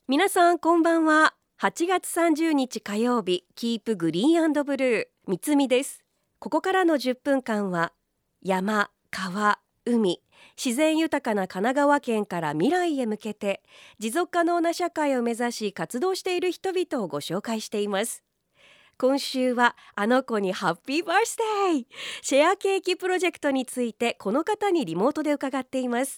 皆さんこんばんは。8月30日火曜日、キープグリーン&ブルー、みつみです。ここからの10分間は山、川、海、自然豊かな神奈川県から未来へ向けて持続可能な社会を目指し活動している人々をご紹介しています。今週はあの子にハッピーバースデーシェアケーキプロジェクトについてこの方にリモートで伺っています。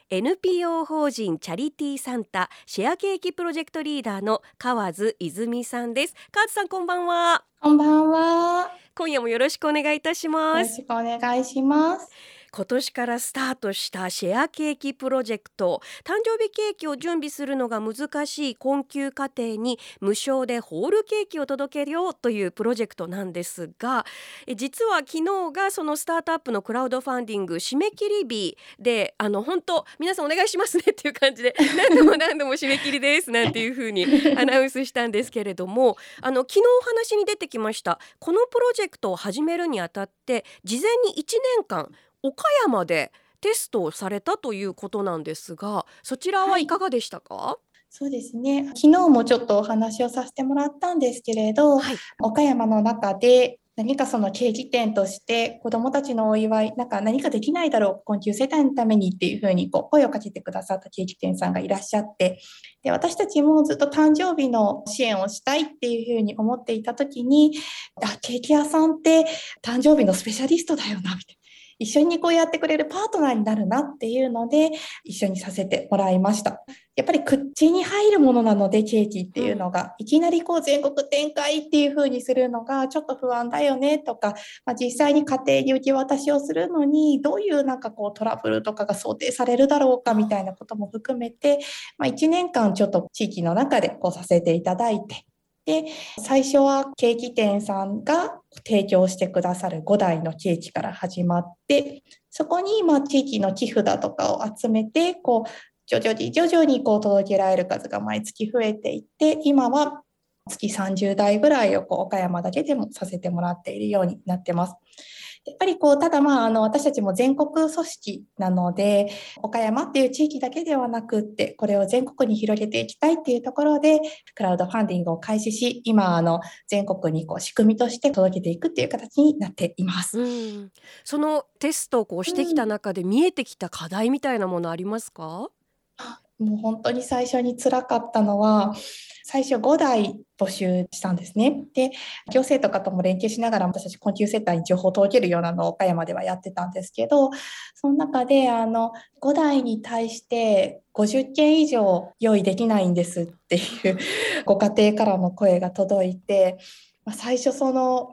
NPO 法人チャリティーサンタシェアケーキプロジェクトリーダーの河津泉さんです。河津さんこんばんは。 こんばんは。 今夜もよろしくお願いいたします。 よろしくお願いします。 今年からスタートしたシェアケーキプロジェクト、誕生日ケーキを準備するのが難しい困窮家庭に無償でホールケーキを届けようというプロジェクトなんですが、実は昨日がそのスタートアップのクラウドファンディング締め切り日で、本当皆さんお願いしますねっていう感じで何度も締め切りですなんていう風にアナウンスしたんですけれども、昨日お話に出てきましたこのプロジェクトを始めるにあたって事前に1年間岡山でテストをされたということなんですが、そちらはい、 はいかがでしたか？ そうですね。昨日もちょっとお話をさせてもらったんですけれど、 はい。 岡山の中で何かそのケーキ店として子どもたちのお祝い、何かできないだろう、困窮世帯のためにっていうふうに声をかけてくださったケーキ店さんがいらっしゃって、で私たちもずっと誕生日の支援をしたいっていうふうに思っていた時に、ケーキ屋さんって誕生日のスペシャリストだよなみたいな。一緒にやってくれるパートナーになるなっていうので一緒にさせてもらいました。やっぱり口に入るものなのでケーキっていうのが、いきなり全国展開っていう風にするのがちょっと不安だよねとか、実際に家庭に受け渡しをするのにどういうトラブルとかが想定されるだろうかみたいなことも含めて、1年間ちょっと地域の中でさせていただいて、で最初はケーキ店さんが提供してくださる5台のケーキから始まって、そこに地域の寄付だとかを集めて徐々に届けられる数が毎月増えていって、今は月30台ぐらいを岡山だけでもさせてもらっているようになってます。やっぱりただ私たちも全国組織なので、岡山っていう地域だけではなくって、これを全国に広げていきたいっていうところで、クラウドファンディングを開始し、今全国に仕組みとして届けていくっていう形になっています。 そのテストをしてきた中で見えてきた課題みたいなものありますか？ もう本当に最初に辛かったのは、最初5台募集したんですね。で、行政とかとも連携しながら私たち困窮世帯に情報を届けるようなのを岡山ではやってたんですけど、その中で5台に対して50件以上用意できないんですっていうご家庭からの声が届いて、最初その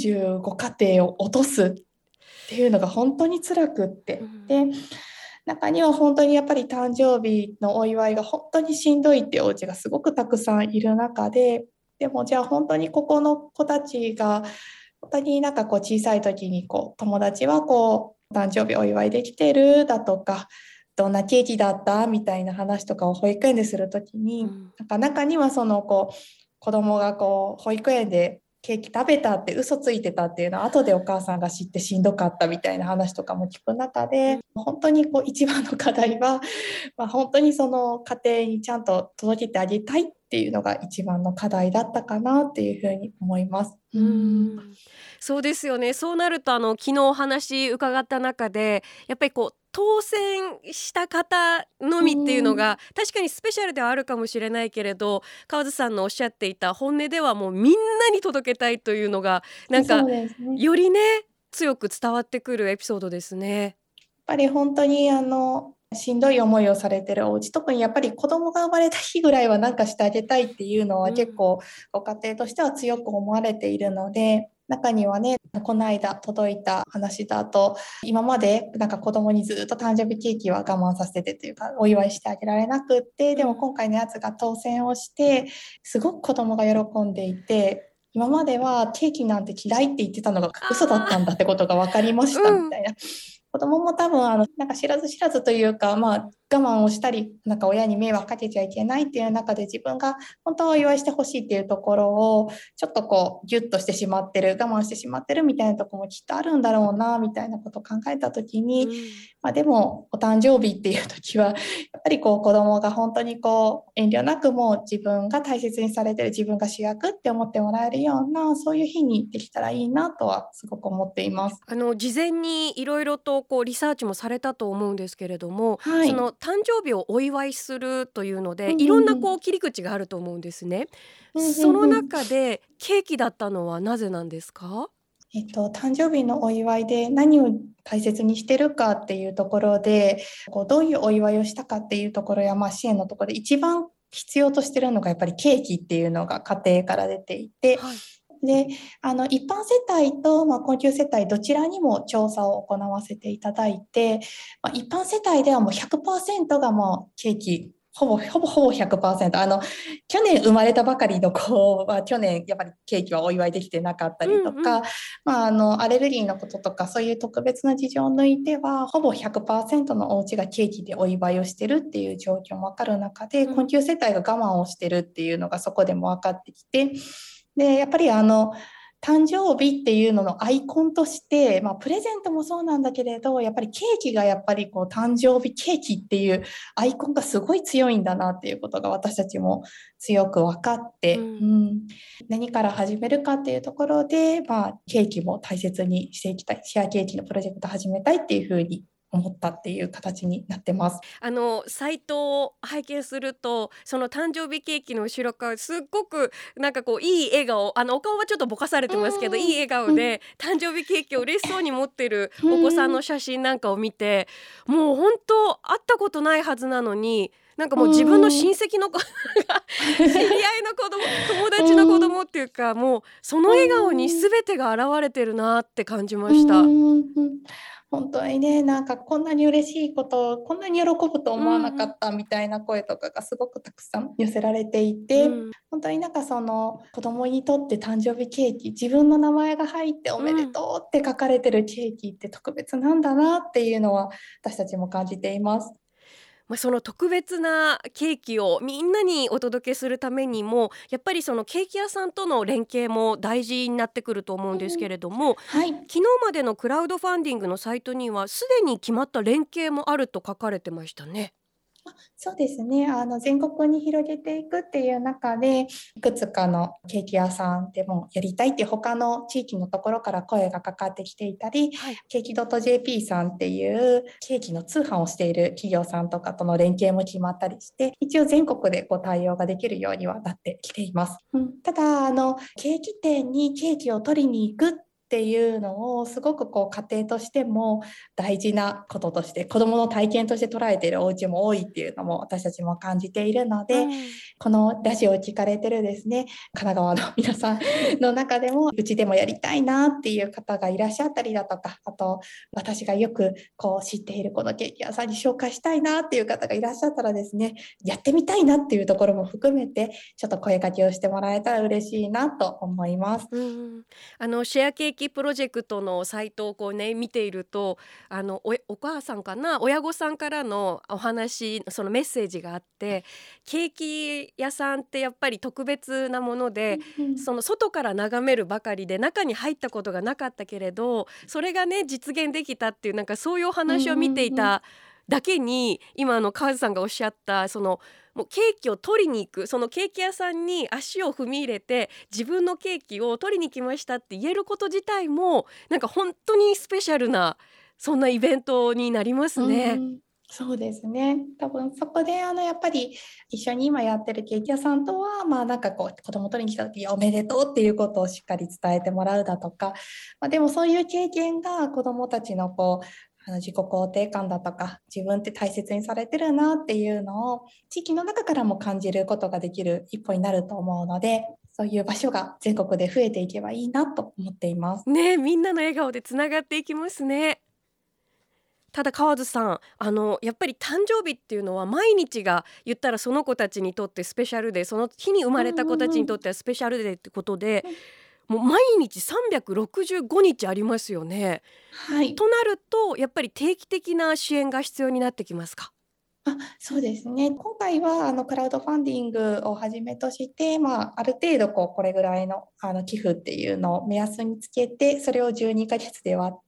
45家庭を落とすっていうのが本当に辛くって。で、中には本当にやっぱり誕生日のお祝いが本当にしんどいっていうお家がすごくたくさんいる中で、でもじゃあ本当にここの子たちが本当に小さい時に友達は誕生日お祝いできてるだとか、どんなケーキだったみたいな話とかを保育園でする時に、中にはその子供が保育園でケーキ食べたって嘘ついてたっていうのは後でお母さんが知ってしんどかったみたいな話とかも聞く中で、本当に一番の課題は、本当にその家庭にちゃんと届けてあげたいっていうのが一番の課題だったかなっていうふうに思います。 そうですよね。そうなると昨日お話伺った中でやっぱり当選した方のみっていうのが確かにスペシャルではあるかもしれないけれど、川津さんのおっしゃっていた本音ではもうみんなに届けたいというのがそうですね。 よりね強く伝わってくるエピソードですね。 やっぱり本当にしんどい思いをされてるお家、特にやっぱり子供が生まれた日ぐらいは何かしてあげたいっていうのは結構ご家庭としては強く思われているので、中にはね、この間届いた話だと、今まで子供にずっと誕生日ケーキは我慢させてというかお祝いしてあげられなくって、でも今回のやつが当選をしてすごく子供が喜んでいて、今まではケーキなんて嫌いって言ってたのが嘘だったんだってことが分かりましたみたいな。子供も多分知らず知らずというか、 我慢をしたり、なんか親に迷惑かけちゃいけないっていう中で自分が本当はお祝いしてほしいっていうところをちょっとこうギュッとしてしまってる、我慢してしまってるみたいなところもきっとあるんだろうなみたいなことを考えた時に、でもお誕生日っていう時はやっぱりこう子供が本当にこう遠慮なくもう自分が大切にされてる、自分が主役って思ってもらえるようなそういう日にできたらいいなとはすごく思っています。 事前にいろいろとこうリサーチもされたと思うんですけれども、 はい。 その誕生日をお祝いするというのうでいろんなんうんうん。 こう切り口があると思うんですね。 うんそのうんうん。 中でケーキだったのはなぜなんですか？ 誕生日のお祝いで何を大切にしてるかっていうところで、こうどういうお祝いをしたかっていうところや、支援のところで一番必要としてるのがやっぱりケーキっていうのが家庭から出ていて、 はい。 で、一般世帯と、困窮世帯どちらにも調査を行わせていただいて、一般世帯ではもう100%がもうケーキ、ほぼ100%。去年生まれたばかりの子は去年やっぱりケーキはお祝いできてなかったりとか、アレルギーのこととかそういう特別な事情を抜いてはほぼ100%のお家がケーキでお祝いをしてるっていう状況も分かる中で、困窮世帯が我慢をしてるっていうのがそこでも分かってきて、で、やっぱり誕生日っていうののアイコンとして、プレゼントもそうなんだけれど、やっぱりケーキがやっぱりこう誕生日ケーキっていうアイコンがすごい強いんだなっていうことが私たちも強く分かって、何から始めるかっていうところで、ケーキも大切にしていきたい、シェアケーキのプロジェクト始めたいっていうふうに思ったっていう形になってます。 サイトを拝見すると、その誕生日ケーキの後ろからすっごくなんかこういい笑顔、お顔はちょっとぼかされてますけど、いい笑顔で誕生日ケーキを嬉しそうに持ってるお子さんの写真なんかを見て、もう本当会ったことないはずなのに、なんかもう自分の親戚の子が知り合いの子供、友達の子供っていうか、もうその笑顔に全てが現れてるなって感じました。 本当にね、なんかこんなに嬉しいことをこんなに喜ぶと思わなかったみたいな声とかがすごくたくさん寄せられていて、本当になんかその子供にとって誕生日ケーキ、自分の名前が入っておめでとうって書かれてるケーキって特別なんだなっていうのは私たちも感じています。 その特別なケーキをみんなにお届けするためにも、やっぱりそのケーキ屋さんとの連携も大事になってくると思うんですけれども、 はい。 昨日までのクラウドファンディングのサイトにはすでに決まった連携もあると書かれてましたね。 そうですね。全国に広げていくっていう中で、いくつかのケーキ屋さんでもやりたいっていう他の地域のところから声がかかってきていたり、 はい。 ケーキ .jp さんっていうケーキの通販をしている企業さんとかとの連携も決まったりして、一応全国でこう対応ができるようにはなってきています。ただ、ケーキ店にケーキを取りに行くっていうのをすごくこう家庭としても大事なこととして子どもの体験として捉えているお家も多いっていうのも私たちも感じているので、このラジオを聞かれてるですね、神奈川の皆さんの中でもうちでもやりたいなっていう方がいらっしゃったりだとか、あと私がよくこう知っているこのケーキ屋さんに紹介したいなっていう方がいらっしゃったらですね、やってみたいなっていうところも含めてちょっと声かけをしてもらえたら嬉しいなと思います。 シェアケーキプロジェクトのサイトをこうね見ていると、お母さんかな、親御さんからのお話、そのメッセージがあって、ケーキ屋さんってやっぱり特別なもので、その外から眺めるばかりで中に入ったことがなかったけれど、それがね実現できたっていう、なんかそういうお話を見ていただけに、今川津さんがおっしゃったそのもうケーキを取りに行く、そのケーキ屋さんに足を踏み入れて自分のケーキを取りに来ましたって言えること自体も、なんか本当にスペシャルなそんなイベントになりますね。 そうですね。多分そこでやっぱり一緒に今やってるケーキ屋さんとはなんかこう子供取りに来た時おめでとうっていうことをしっかり伝えてもらうだとか、でもそういう経験が子供たちのこう自己肯定感だとか自分って大切にされてるなっていうのを地域の中からも感じることができる一歩になると思うので、そういう場所が全国で増えていけばいいなと思っています。 ね、みんなの笑顔でつながっていきますね。ただ川津さん、やっぱり誕生日っていうのは毎日が言ったらその子たちにとってスペシャルで、その日に生まれた子たちにとってはスペシャルデーってことで、もう毎日365日ありますよね。 はい。 となるとやっぱり定期的な支援が必要になってきますか？ そうですね。今回はクラウドファンディングをはじめとして、ある程度これぐらいの寄付っていうのを目安につけて、それを12ヶ月で割って、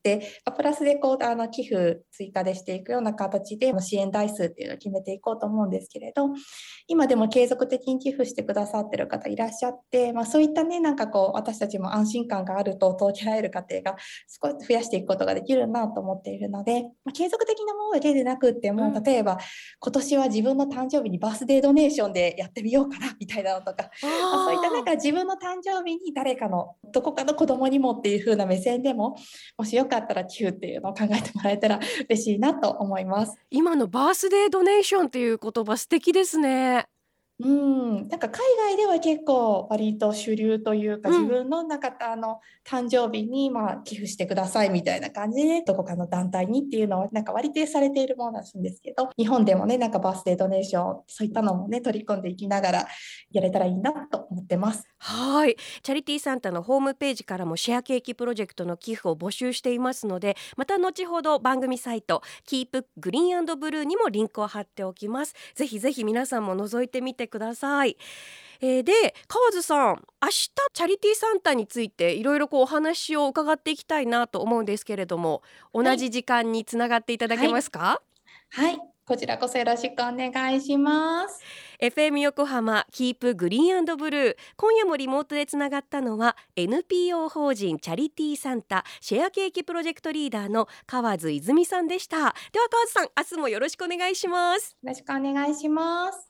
プラスで寄付追加でしていくような形で支援台数っていうのを決めていこうと思うんですけれど、今でも継続的に寄付してくださってる方いらっしゃって、そういったね、私たちも安心感があると届けられる過程が少し増やしていくことができるなと思っているので、継続的なものだけでなくっても、例えば今年は自分の誕生日にバースデードネーションでやってみようかなみたいなのとか、そういった自分の誕生日に誰かのどこかの子供にもっていう風な目線でも、もしよかったら寄付っていうのを考えてもらえたら嬉しいなと思います。 今のバースデードネーションっていう言葉素敵ですね。 海外では結構割と主流というか、自分の誕生日に寄付してくださいみたいな感じでどこかの団体にっていうのは割定されているものらしいんですけど、日本でもねバースデードネーションそういったのもね取り込んでいきながらやれたらいいなと思ってます。 はい、チャリティーサンタのホームページからもシェアケーキプロジェクトの寄付を募集していますので、また後ほど番組サイトキープグリーン&ブルーにもリンクを貼っておきます。ぜひぜひ皆さんも覗いてみてください。で、川津さん、明日チャリティーサンタについていろいろお話を伺っていきたいなと思うんですけれども、同じ時間につながっていただけますか？ はい、こちらこそよろしくお願いします。 FM 横浜キープグリーン&ブルー、今夜もリモートでつながったのは NPO 法人チャリティーサンタシェアケーキプロジェクトリーダーの川津泉さんでした。では川津さん、明日もよろしくお願いします。 よろしくお願いします。